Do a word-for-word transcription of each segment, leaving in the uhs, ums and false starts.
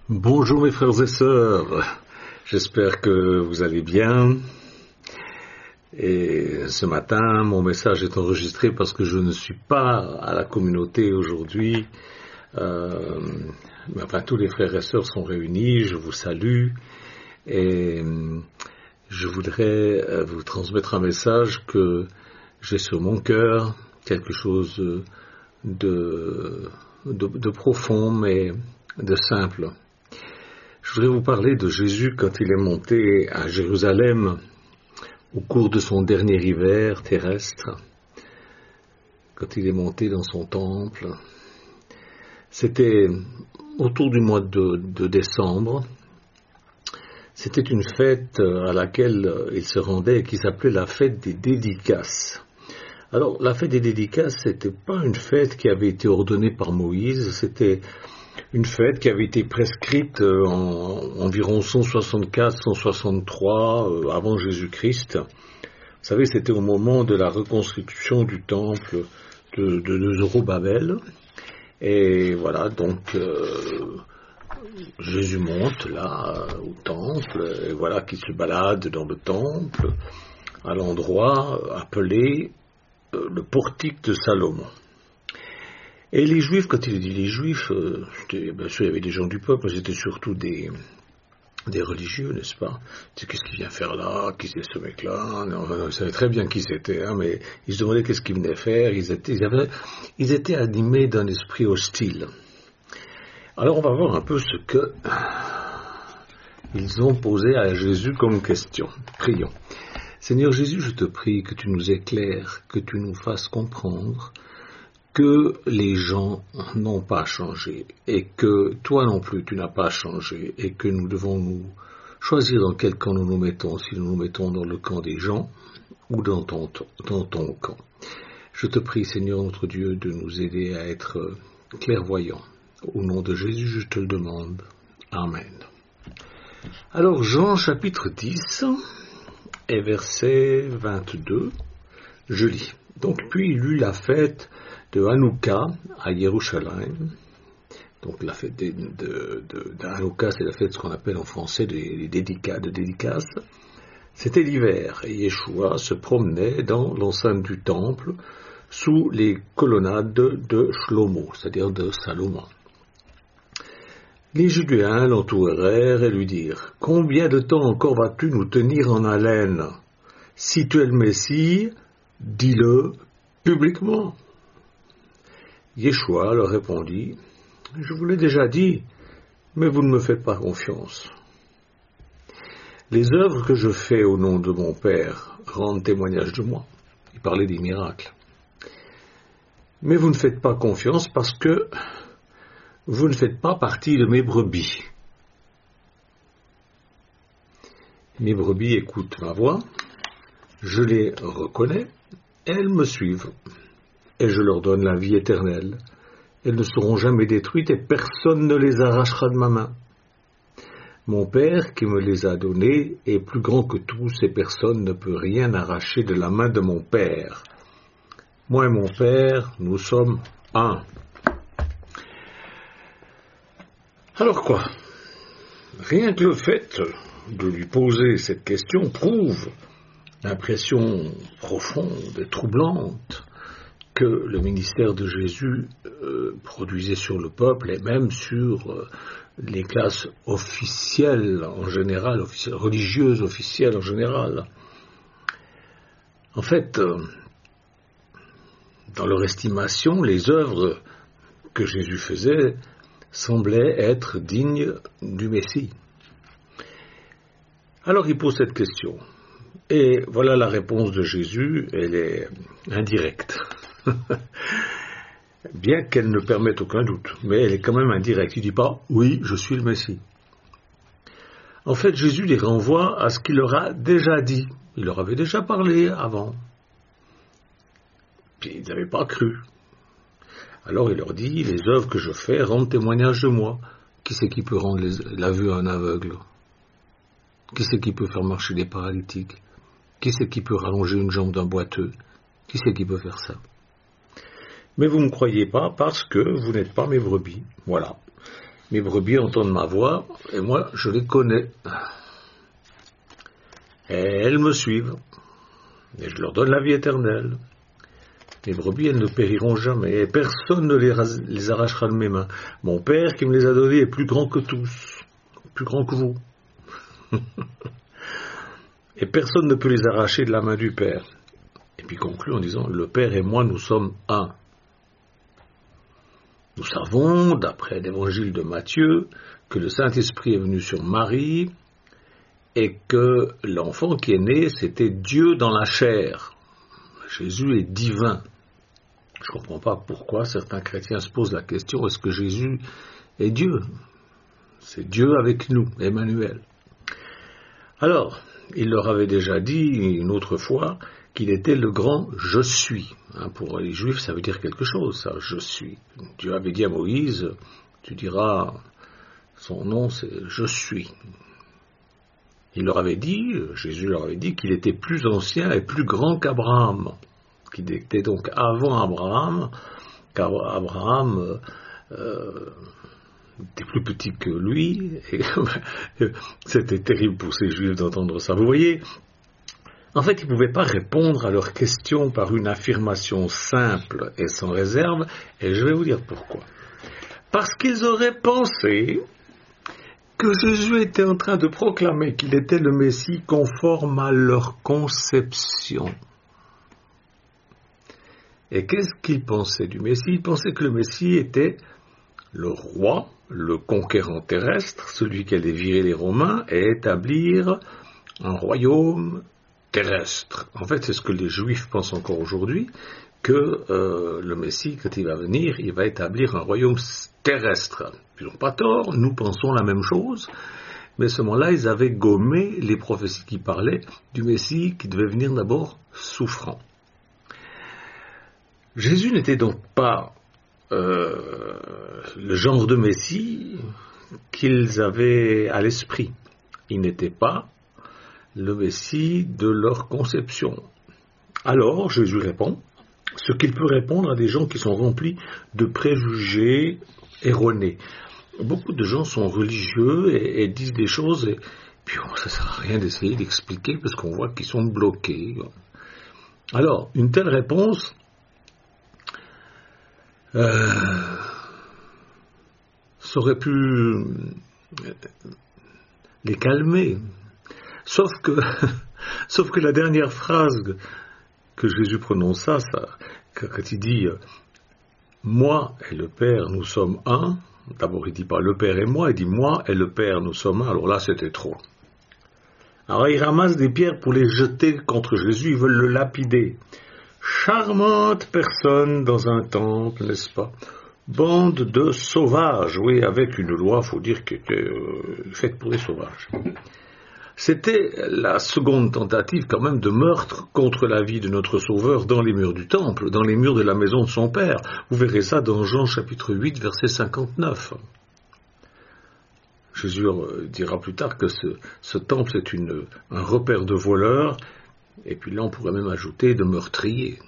Bonjour mes frères et sœurs, j'espère que vous allez bien. Et ce matin, mon message est enregistré parce que je ne suis pas à la communauté aujourd'hui. Euh, mais enfin, tous les frères et sœurs sont réunis, je vous salue. Et je voudrais vous transmettre un message que j'ai sur mon cœur, quelque chose de, de, de profond mais de simple. Je voudrais vous parler de Jésus quand il est monté à Jérusalem au cours de son dernier hiver terrestre, quand il est monté dans son temple. C'était autour du mois de, de décembre. C'était une fête à laquelle il se rendait et qui s'appelait la fête des dédicaces. Alors, la fête des dédicaces, c'était pas une fête qui avait été ordonnée par Moïse, c'était une fête qui avait été prescrite en environ cent soixante-quatre cent soixante-trois euh, avant Jésus-Christ. Vous savez, c'était au moment de la reconstruction du temple de, de, de Zorobabel. Et voilà, donc euh, Jésus monte là au temple, et voilà qu'il se balade dans le temple, à l'endroit appelé euh, le portique de Salomon. Et les Juifs, quand il dit les Juifs, euh, bien sûr il y avait des gens du peuple, mais c'était surtout des, des religieux, n'est-ce pas? C'est qu'est-ce qu'il vient faire là? Qui c'est ce mec-là? Non, non, ils savaient très bien qui c'était, hein, mais ils se demandaient qu'est-ce qu'il venait faire. Ils étaient, ils, avaient, ils étaient animés d'un esprit hostile. Alors on va voir un peu ce que ils ont posé à Jésus comme question. Prions. Seigneur Jésus, je te prie que tu nous éclaires, que tu nous fasses comprendre que les gens n'ont pas changé et que toi non plus tu n'as pas changé et que nous devons nous choisir dans quel camp nous nous mettons, si nous nous mettons dans le camp des gens ou dans ton, dans ton camp. Je te prie Seigneur notre Dieu de nous aider à être clairvoyants. Au nom de Jésus je te le demande. Amen. Alors Jean chapitre dix et verset vingt-deux, je lis. Donc puis il eut la fête de Hanouka à Jérusalem. Donc la fête de, de, de, de Hanouka, c'est la fête, ce qu'on appelle en français des dédicaces, de dédicaces. C'était l'hiver et Yeshua se promenait dans l'enceinte du temple sous les colonnades de Shlomo, c'est-à-dire de Salomon. Les Judéens l'entourèrent et lui dirent: « Combien de temps encore vas-tu nous tenir en haleine? Si tu es le Messie, dis-le publiquement. » Yeshua leur répondit: « Je vous l'ai déjà dit, mais vous ne me faites pas confiance. Les œuvres que je fais au nom de mon Père rendent témoignage de moi. » Il parlait des miracles. « Mais vous ne faites pas confiance parce que vous ne faites pas partie de mes brebis. Mes brebis écoutent ma voix, je les reconnais, elles me suivent. Et je leur donne la vie éternelle. Elles ne seront jamais détruites et personne ne les arrachera de ma main. Mon Père qui me les a données est plus grand que tous et personne ne peut rien arracher de la main de mon Père. Moi et mon Père, nous sommes un. » Alors quoi? Rien que le fait de lui poser cette question prouve l'impression profonde et troublante que le ministère de Jésus euh, produisait sur le peuple et même sur euh, les classes officielles en général, officielles, religieuses officielles en général. En fait, euh, dans leur estimation, les œuvres que Jésus faisait semblaient être dignes du Messie. Alors il pose cette question. Et voilà la réponse de Jésus, elle est indirecte. Bien qu'elle ne permette aucun doute, mais elle est quand même indirecte. Il ne dit pas « oui, je suis le Messie ». En fait, Jésus les renvoie à ce qu'il leur a déjà dit. Il leur avait déjà parlé avant. Puis ils n'avaient pas cru. Alors il leur dit « les œuvres que je fais rendent témoignage de moi ». Qui c'est qui peut rendre les, la vue à un aveugle? Qui c'est qui peut faire marcher des paralytiques? Qui c'est qui peut rallonger une jambe d'un boiteux? Qui c'est qui peut faire ça? Mais vous ne me croyez pas parce que vous n'êtes pas mes brebis. Voilà. Mes brebis entendent ma voix, et moi, je les connais. Et elles me suivent, et je leur donne la vie éternelle. Mes brebis, elles ne périront jamais, et personne ne les, ras- les arrachera de mes mains. Mon Père qui me les a donnés est plus grand que tous, plus grand que vous. Et personne ne peut les arracher de la main du Père. Et puis conclut en disant, le Père et moi, nous sommes un. Nous savons, d'après l'évangile de Matthieu, que le Saint-Esprit est venu sur Marie et que l'enfant qui est né, c'était Dieu dans la chair. Jésus est divin. Je ne comprends pas pourquoi certains chrétiens se posent la question, est-ce que Jésus est Dieu? C'est Dieu avec nous, Emmanuel. Alors, il leur avait déjà dit une autre fois qu'il était le grand « je suis ». Hein, pour les Juifs, ça veut dire quelque chose, ça, « je suis ». Dieu avait dit à Moïse, tu diras, son nom c'est « je suis ». Il leur avait dit, Jésus leur avait dit qu'il était plus ancien et plus grand qu'Abraham, qu'il était donc avant Abraham, qu'Abraham euh, était plus petit que lui, et c'était terrible pour ces Juifs d'entendre ça. Vous voyez, en fait, ils ne pouvaient pas répondre à leurs questions par une affirmation simple et sans réserve, et je vais vous dire pourquoi. Parce qu'ils auraient pensé que Jésus était en train de proclamer qu'il était le Messie conforme à leur conception. Et qu'est-ce qu'ils pensaient du Messie? Ils pensaient que le Messie était le roi, le conquérant terrestre, celui qui allait virer les Romains et établir un royaume terrestre. En fait, c'est ce que les Juifs pensent encore aujourd'hui, que euh, le Messie, quand il va venir, il va établir un royaume terrestre. Ils n'ont pas tort, nous pensons la même chose, mais à ce moment-là, ils avaient gommé les prophéties qui parlaient du Messie qui devait venir d'abord souffrant. Jésus n'était donc pas euh, le genre de Messie qu'ils avaient à l'esprit. Il n'était pas le Messie de leur conception. Alors, Jésus répond ce qu'il peut répondre à des gens qui sont remplis de préjugés erronés. Beaucoup de gens sont religieux et, et disent des choses, et puis bon, ça ne sert à rien d'essayer d'expliquer parce qu'on voit qu'ils sont bloqués. Alors, une telle réponse euh, ça aurait pu les calmer. Sauf que, sauf que la dernière phrase que Jésus prononça, ça, quand il dit « Moi et le Père, nous sommes un », d'abord il dit pas « le Père et moi », il dit « Moi et le Père, nous sommes un », alors là c'était trop. Alors ils ramassent des pierres pour les jeter contre Jésus, ils veulent le lapider. Charmante personne dans un temple, n'est-ce pas? Bande de sauvages, oui, avec une loi, faut dire, qui était euh, faite pour les sauvages. C'était la seconde tentative quand même de meurtre contre la vie de notre Sauveur dans les murs du temple, dans les murs de la maison de son Père. Vous verrez ça dans Jean chapitre huit, verset cinquante-neuf. Jésus dira plus tard que ce, ce temple c'est une, un repère de voleurs, et puis là on pourrait même ajouter de meurtriers.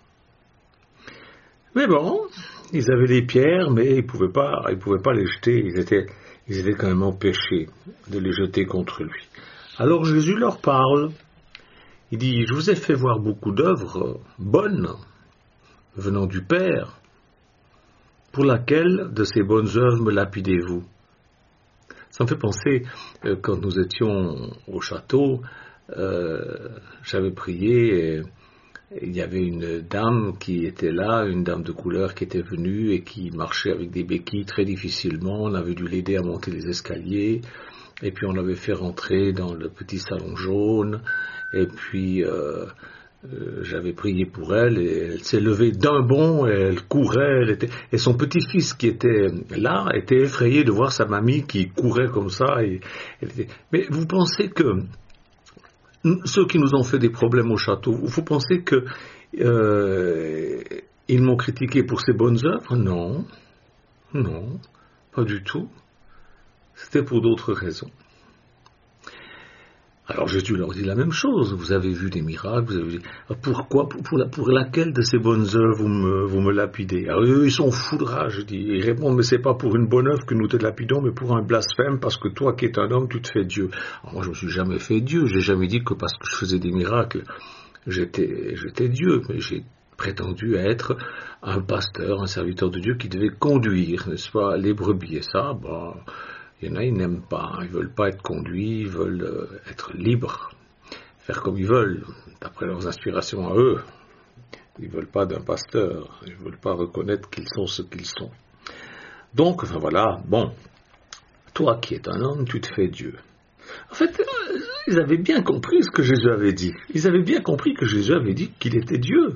Mais bon, ils avaient les pierres, mais ils ne pouvaient pas, ils pouvaient pas les jeter, ils étaient, ils étaient quand même empêchés de les jeter contre lui. Alors Jésus leur parle, il dit « Je vous ai fait voir beaucoup d'œuvres bonnes venant du Père, pour laquelle de ces bonnes œuvres me lapidez-vous » Ça me fait penser, euh, quand nous étions au château, euh, j'avais prié, et il y avait une dame qui était là, une dame de couleur qui était venue et qui marchait avec des béquilles très difficilement, on avait dû l'aider à monter les escaliers. Et puis on l'avait fait rentrer dans le petit salon jaune, et puis euh, euh, j'avais prié pour elle, et elle s'est levée d'un bond, et elle courait, elle était... et son petit-fils qui était là était effrayé de voir sa mamie qui courait comme ça. Et... Elle était... Mais vous pensez que ceux qui nous ont fait des problèmes au château, vous pensez que euh, ils m'ont critiqué pour ses bonnes œuvres? Non, non, pas du tout. C'était pour d'autres raisons. Alors Jésus leur dit la même chose. Vous avez vu des miracles, vous avez vu... Pourquoi, pour, pour, la, pour laquelle de ces bonnes œuvres vous me, vous me lapidez? Alors eux, ils sont fous de rage, je dis. Ils répondent, mais c'est pas pour une bonne œuvre que nous te lapidons, mais pour un blasphème, parce que toi qui es un homme, tu te fais Dieu. Alors moi, je me suis jamais fait Dieu. J'ai jamais dit que parce que je faisais des miracles, j'étais, j'étais Dieu. Mais j'ai prétendu être un pasteur, un serviteur de Dieu qui devait conduire, n'est-ce pas, les brebis. Et ça, bah... il y en a, ils n'aiment pas, ils ne veulent pas être conduits, ils veulent euh, être libres, faire comme ils veulent, d'après leurs inspirations à eux. Ils ne veulent pas d'un pasteur, ils ne veulent pas reconnaître qu'ils sont ce qu'ils sont. Donc, enfin voilà, bon, toi qui es un homme, tu te fais Dieu. En fait, euh, ils avaient bien compris ce que Jésus avait dit. Ils avaient bien compris que Jésus avait dit qu'il était Dieu.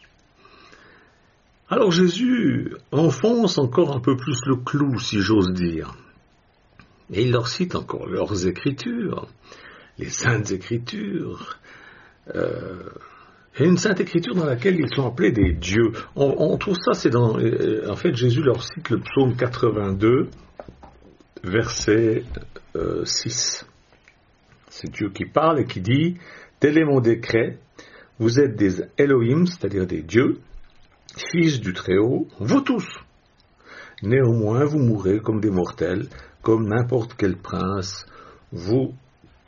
Alors Jésus enfonce encore un peu plus le clou, si j'ose dire. Et il leur cite encore leurs écritures, les saintes écritures, euh, et une sainte écriture dans laquelle ils sont appelés des dieux. On, on trouve ça, c'est dans, euh, en fait, Jésus leur cite le psaume quatre-vingt-deux, verset euh, six. C'est Dieu qui parle et qui dit, « Tel est mon décret, vous êtes des Elohim, c'est-à-dire des dieux, fils du Très-Haut, vous tous. Néanmoins, vous mourrez comme des mortels, comme n'importe quel prince, vous tomberez. »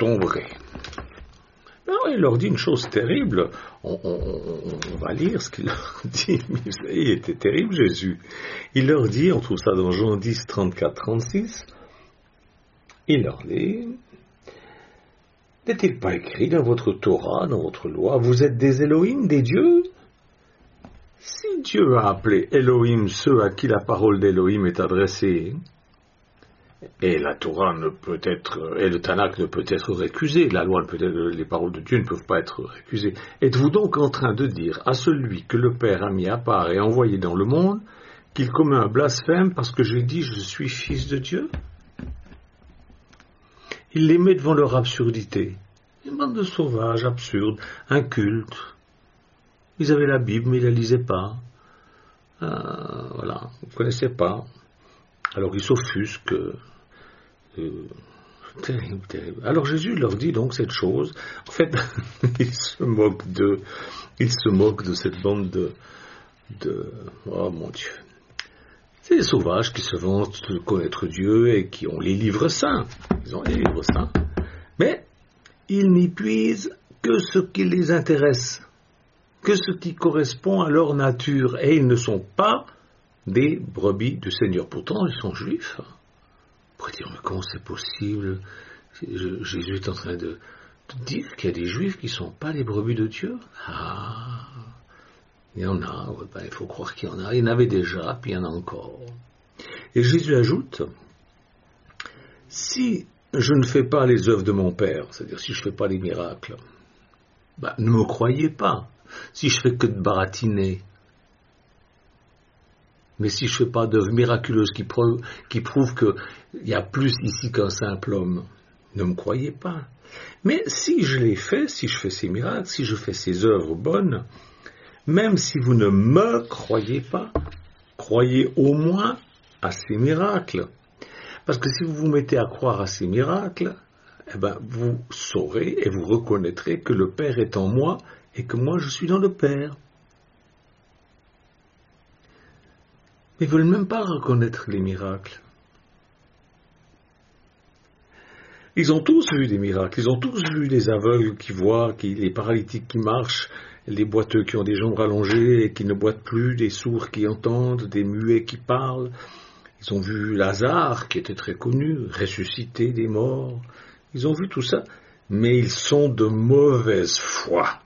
Alors, il leur dit une chose terrible. On, on, on va lire ce qu'il leur dit. Il était terrible, Jésus. Il leur dit, on trouve ça dans Jean dix, trente-quatre, trente-six, il leur dit, « N'est-il pas écrit dans votre Torah, dans votre loi, vous êtes des Elohim, des dieux ?» Si Dieu a appelé Elohim ceux à qui la parole d'Elohim est adressée, et la Torah ne peut être, et le Tanakh ne peut être récusé, la loi ne peut être, les paroles de Dieu ne peuvent pas être récusées. Êtes-vous donc en train de dire à celui que le Père a mis à part et envoyé dans le monde qu'il commet un blasphème parce que j'ai dit je suis fils de Dieu? Il les met devant leur absurdité. Une bande de sauvages, absurdes, incultes. Ils avaient la Bible, mais ils ne la lisaient pas. Euh, voilà, ils ne connaissaient pas. Alors ils s'offusquent. Euh, terrible, terrible. Alors Jésus leur dit donc cette chose. En fait, il se moque de, il se moque de cette bande de, de, oh mon Dieu. C'est des sauvages qui se vantent de connaître Dieu et qui ont les livres saints. Ils ont les livres saints. Mais ils n'y puisent que ce qui les intéresse, que ce qui correspond à leur nature. Et ils ne sont pas des brebis du Seigneur. Pourtant, ils sont juifs. On pourrait dire, mais comment c'est possible? Jésus est en train de, de dire qu'il y a des juifs qui ne sont pas les brebis de Dieu. Ah, il y en a, ouais, ben, il faut croire qu'il y en a. Il y en avait déjà, puis il y en a encore. Et Jésus ajoute, si je ne fais pas les œuvres de mon Père, c'est-à-dire si je ne fais pas les miracles, ben, ne me croyez pas. Si je fais que de baratiner, mais si je ne fais pas d'œuvres miraculeuses qui, preu- qui prouvent qu'il y a plus ici qu'un simple homme, ne me croyez pas. Mais si je les fais, si je fais ces miracles, si je fais ces œuvres bonnes, même si vous ne me croyez pas, croyez au moins à ces miracles. Parce que si vous vous mettez à croire à ces miracles, eh ben, vous saurez et vous reconnaîtrez que le Père est en moi et que moi je suis dans le Père. Mais ils ne veulent même pas reconnaître les miracles. Ils ont tous vu des miracles, ils ont tous vu des aveugles qui voient, qui, les paralytiques qui marchent, les boiteux qui ont des jambes rallongées et qui ne boitent plus, des sourds qui entendent, des muets qui parlent. Ils ont vu Lazare, qui était très connu, ressusciter des morts. Ils ont vu tout ça, mais ils sont de mauvaise foi.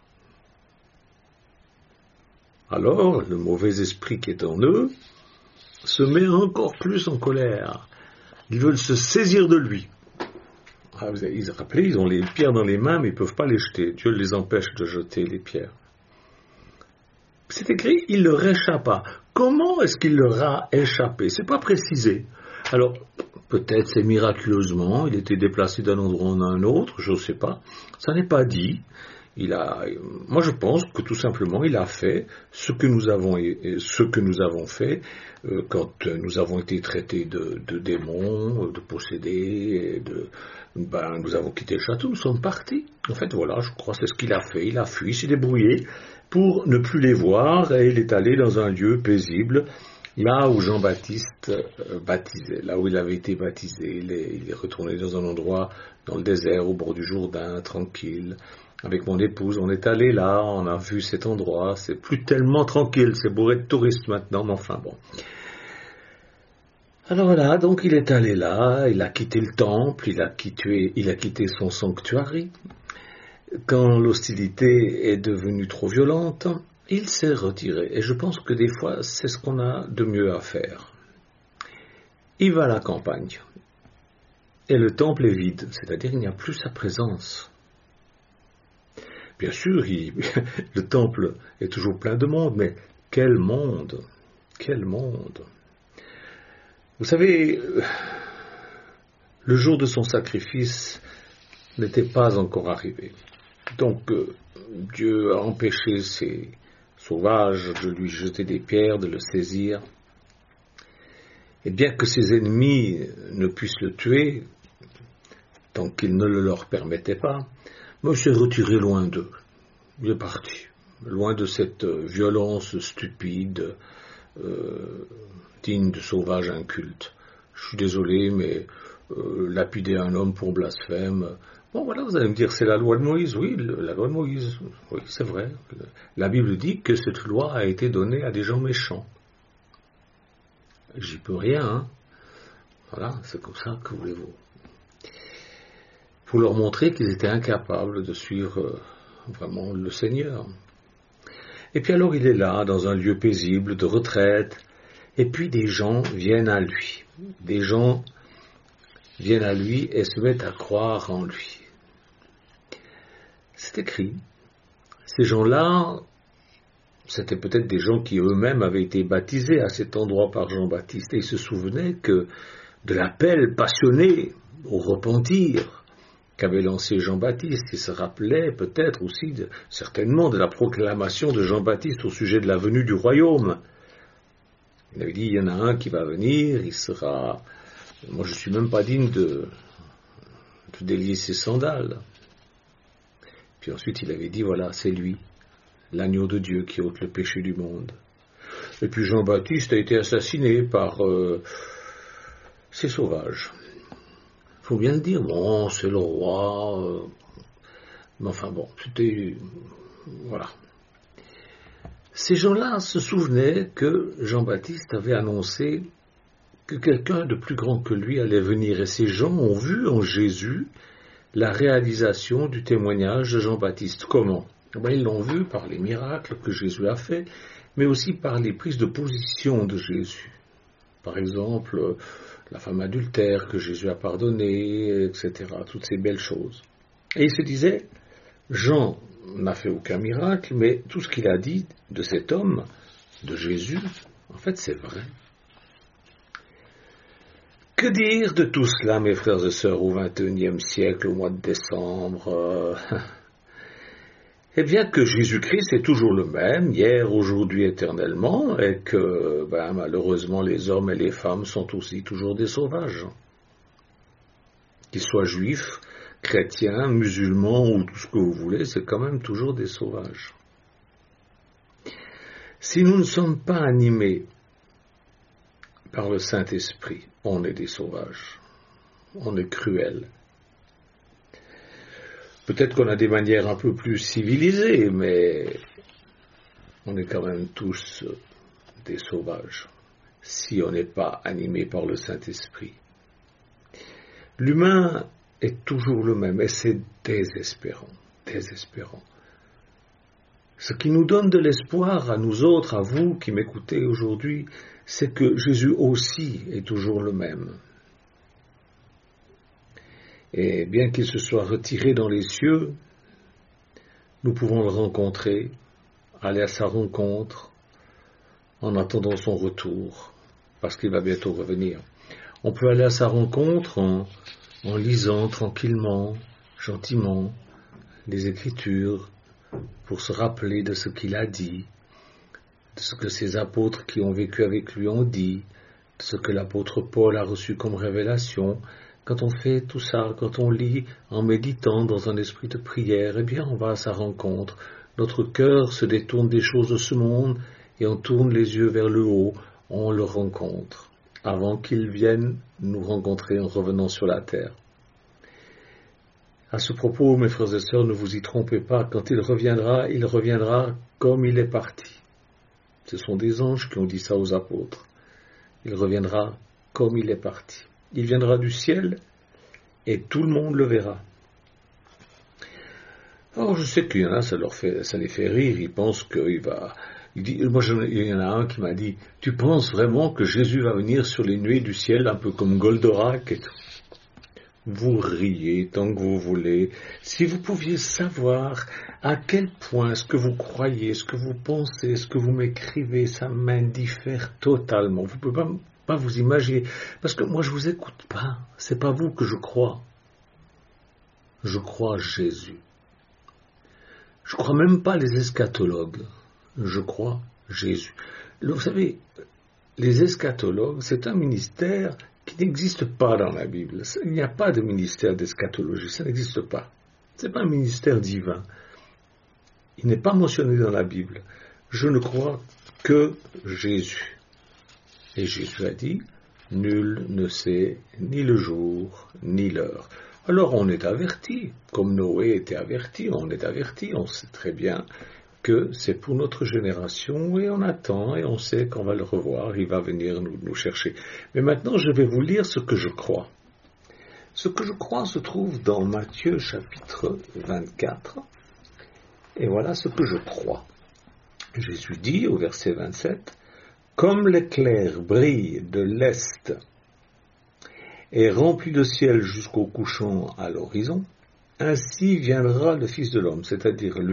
Alors, le mauvais esprit qui est en eux se met encore plus en colère. Ils veulent se saisir de lui. Ah, vous avez rappelé, ils ont les pierres dans les mains, mais ils ne peuvent pas les jeter. Dieu les empêche de jeter les pierres. C'est écrit, il leur échappa. Comment est-ce qu'il leur a échappé? C'est pas précisé. Alors, peut-être c'est miraculeusement, il était déplacé d'un endroit à un autre, je ne sais pas. Ça n'est pas dit. il a, moi je pense que tout simplement il a fait ce que nous avons, ce que nous avons fait euh, quand nous avons été traités de, de démons, de possédés, de, ben, nous avons quitté le château, nous sommes partis. En fait, voilà, je crois que c'est ce qu'il a fait. Il a fui, il s'est débrouillé pour ne plus les voir et il est allé dans un lieu paisible, là où Jean-Baptiste euh, baptisait, là où il avait été baptisé. Il est, il est retourné dans un endroit, dans le désert, au bord du Jourdain, tranquille. Avec mon épouse, on est allé là, on a vu cet endroit, c'est plus tellement tranquille, c'est beau être touriste maintenant, mais enfin bon. Alors voilà, donc il est allé là, il a quitté le temple, il a quitté, il a quitté son sanctuaire. Quand l'hostilité est devenue trop violente, il s'est retiré. Et je pense que des fois, c'est ce qu'on a de mieux à faire. Il va à la campagne. Et le temple est vide, c'est-à-dire il n'y a plus sa présence. Bien sûr, il, le temple est toujours plein de monde, mais quel monde, quel monde. Vous savez, le jour de son sacrifice n'était pas encore arrivé. Donc, euh, Dieu a empêché ces sauvages de lui jeter des pierres, de le saisir. Et bien que ses ennemis ne puissent le tuer, tant qu'il ne le leur permettait pas, moi, je suis retiré loin d'eux. Il est parti. Loin de cette violence stupide, euh, digne de sauvages incultes. Je suis désolé, mais euh, lapider un homme pour blasphème... Bon, voilà, vous allez me dire, c'est la loi de Moïse. Oui, le, la loi de Moïse. Oui, c'est vrai. La Bible dit que cette loi a été donnée à des gens méchants. J'y peux rien, hein. Voilà, c'est comme ça, que voulez-vous. Pour leur montrer qu'ils étaient incapables de suivre euh, vraiment le Seigneur. Et puis alors il est là, dans un lieu paisible, de retraite, et puis des gens viennent à lui. Des gens viennent à lui et se mettent à croire en lui. C'est écrit. Ces gens-là, c'était peut-être des gens qui eux-mêmes avaient été baptisés à cet endroit par Jean-Baptiste, et ils se souvenaient que de l'appel passionné au repentir qu'avait lancé Jean-Baptiste. Il se rappelait peut-être aussi, de, certainement, de la proclamation de Jean-Baptiste au sujet de la venue du royaume. Il avait dit, il y en a un qui va venir, il sera... Moi, je ne suis même pas digne de, de délier ses sandales. Puis ensuite, il avait dit, voilà, c'est lui, l'agneau de Dieu qui ôte le péché du monde. Et puis Jean-Baptiste a été assassiné par euh, ces sauvages. Il faut bien le dire, bon, c'est le roi, euh, mais enfin bon, c'était, voilà. Ces gens-là se souvenaient que Jean-Baptiste avait annoncé que quelqu'un de plus grand que lui allait venir, et ces gens ont vu en Jésus la réalisation du témoignage de Jean-Baptiste. Comment? Ben, ils l'ont vu par les miracles que Jésus a faits, mais aussi par les prises de position de Jésus. Par exemple, la femme adultère que Jésus a pardonnée, et cetera. Toutes ces belles choses. Et il se disait, Jean n'a fait aucun miracle, mais tout ce qu'il a dit de cet homme, de Jésus, en fait c'est vrai. Que dire de tout cela, mes frères et sœurs, au vingt et unième siècle, au mois de décembre euh... Eh bien que Jésus-Christ est toujours le même, hier, aujourd'hui, éternellement, et que ben, malheureusement les hommes et les femmes sont aussi toujours des sauvages. Qu'ils soient juifs, chrétiens, musulmans ou tout ce que vous voulez, c'est quand même toujours des sauvages. Si nous ne sommes pas animés par le Saint-Esprit, on est des sauvages, on est cruels. Peut-être qu'on a des manières un peu plus civilisées, mais on est quand même tous des sauvages, si on n'est pas animé par le Saint-Esprit. L'humain est toujours le même, et c'est désespérant, désespérant. Ce qui nous donne de l'espoir à nous autres, à vous qui m'écoutez aujourd'hui, c'est que Jésus aussi est toujours le même. Et bien qu'il se soit retiré dans les cieux, nous pouvons le rencontrer, aller à sa rencontre, en attendant son retour, parce qu'il va bientôt revenir. On peut aller à sa rencontre en, en lisant tranquillement, gentiment, les Écritures, pour se rappeler de ce qu'il a dit, de ce que ses apôtres qui ont vécu avec lui ont dit, de ce que l'apôtre Paul a reçu comme révélation. Quand on fait tout ça, quand on lit en méditant dans un esprit de prière, eh bien on va à sa rencontre. Notre cœur se détourne des choses de ce monde et on tourne les yeux vers le haut, on le rencontre, avant qu'il vienne nous rencontrer en revenant sur la terre. À ce propos, mes frères et sœurs, ne vous y trompez pas, quand il reviendra, il reviendra comme il est parti. Ce sont des anges qui ont dit ça aux apôtres. Il reviendra comme il est parti. Il viendra du ciel et tout le monde le verra. Alors je sais qu'il y en a, ça, leur fait, ça les fait rire, ils pensent qu'il va... Il dit, moi, je, il y en a un qui m'a dit, tu penses vraiment que Jésus va venir sur les nuées du ciel, un peu comme Goldorak et tout? Vous riez tant que vous voulez. Si vous pouviez savoir à quel point ce que vous croyez, ce que vous pensez, ce que vous m'écrivez, ça m'indiffère totalement. Vous ne pouvez pas, pas vous imaginer. Parce que moi, je ne vous écoute pas. Ce n'est pas vous que je crois. Je crois Jésus. Je ne crois même pas les eschatologues. Je crois Jésus. Vous savez, les eschatologues, c'est un ministère qui n'existe pas dans la Bible. Il n'y a pas de ministère d'eschatologie, ça n'existe pas. Ce n'est pas un ministère divin. Il n'est pas mentionné dans la Bible. Je ne crois que Jésus. Et Jésus a dit, nul ne sait ni le jour, ni l'heure. Alors on est averti, comme Noé était averti, on est averti, on sait très bien que c'est pour notre génération et on attend et on sait qu'on va le revoir, il va venir nous, nous chercher. Mais maintenant, je vais vous lire ce que je crois. Ce que je crois se trouve dans Matthieu chapitre vingt-quatre. Et voilà ce que je crois. Jésus dit au verset vingt-sept, « Comme l'éclair brille de l'est et remplit le ciel jusqu'au couchant à l'horizon, ainsi viendra le Fils de l'homme, c'est-à-dire lui. »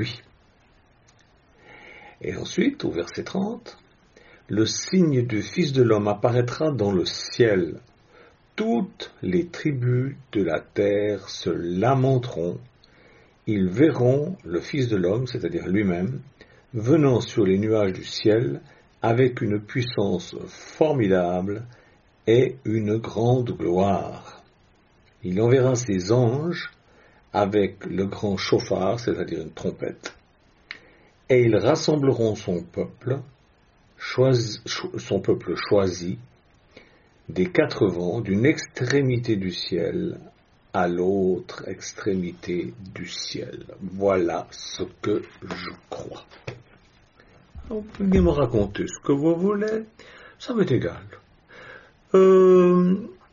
Et ensuite, au verset trente, « Le signe du Fils de l'homme apparaîtra dans le ciel. Toutes les tribus de la terre se lamenteront. Ils verront le Fils de l'homme, c'est-à-dire lui-même, venant sur les nuages du ciel avec une puissance formidable et une grande gloire. Il enverra ses anges avec le grand chauffard, c'est-à-dire une trompette. Et ils rassembleront son peuple, choisi, son peuple choisi, des quatre vents, d'une extrémité du ciel à l'autre extrémité du ciel. Voilà ce que je crois. Vous pouvez me raconter ce que vous voulez, ça m'est égal. Euh...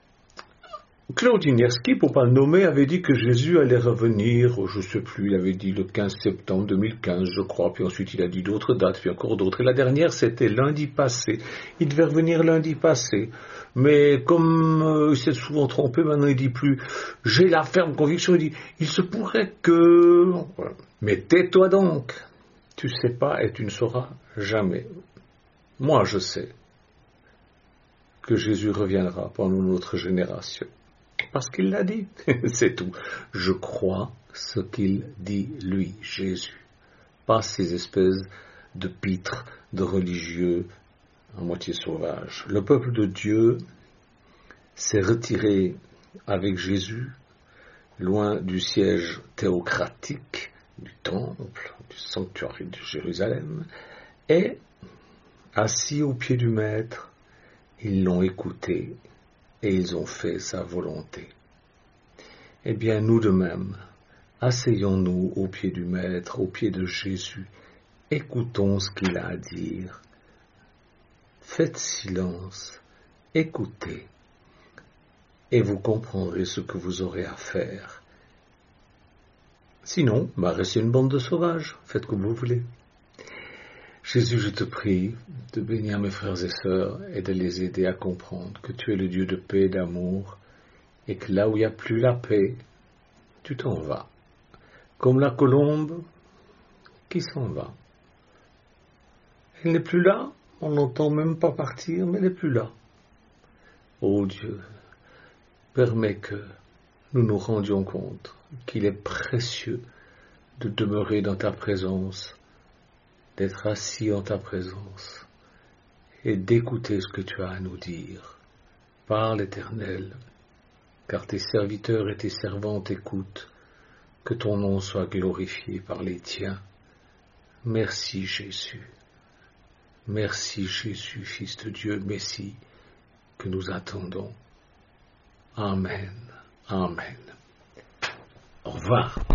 Claude Iniewski, pour ne pas le nommer, avait dit que Jésus allait revenir, je ne sais plus, il avait dit le quinze septembre deux mille quinze, je crois, puis ensuite il a dit d'autres dates, puis encore d'autres. Et la dernière, c'était lundi passé. Il devait revenir lundi passé. Mais comme euh, il s'est souvent trompé, maintenant il dit plus, j'ai la ferme conviction, il dit, il se pourrait que... Voilà. Mais tais-toi donc, tu ne sais pas et tu ne sauras jamais. Moi, je sais que Jésus reviendra pendant notre génération. Parce qu'il l'a dit, c'est tout. Je crois ce qu'il dit, lui, Jésus. Pas ces espèces de pitres, de religieux, à moitié sauvages. Le peuple de Dieu s'est retiré avec Jésus, loin du siège théocratique du temple, du sanctuaire de Jérusalem, et, assis au pied du Maître, ils l'ont écouté, et ils ont fait sa volonté. Eh bien, nous de même, asseyons-nous au pied du Maître, au pied de Jésus, écoutons ce qu'il a à dire, faites silence, écoutez, et vous comprendrez ce que vous aurez à faire. Sinon, bah, restez une bande de sauvages, faites comme vous voulez. Jésus, je te prie de bénir mes frères et sœurs et de les aider à comprendre que tu es le Dieu de paix et d'amour et que là où il n'y a plus la paix, tu t'en vas. Comme la colombe qui s'en va. Elle n'est plus là, on n'entend même pas partir, mais elle n'est plus là. Ô Dieu, permets que nous nous rendions compte qu'il est précieux de demeurer dans ta présence, d'être assis en ta présence et d'écouter ce que tu as à nous dire. Parle, Éternel, car tes serviteurs et tes servantes écoutent, que ton nom soit glorifié par les tiens. Merci Jésus. Merci Jésus, Fils de Dieu, Messie, que nous attendons. Amen. Amen. Au revoir.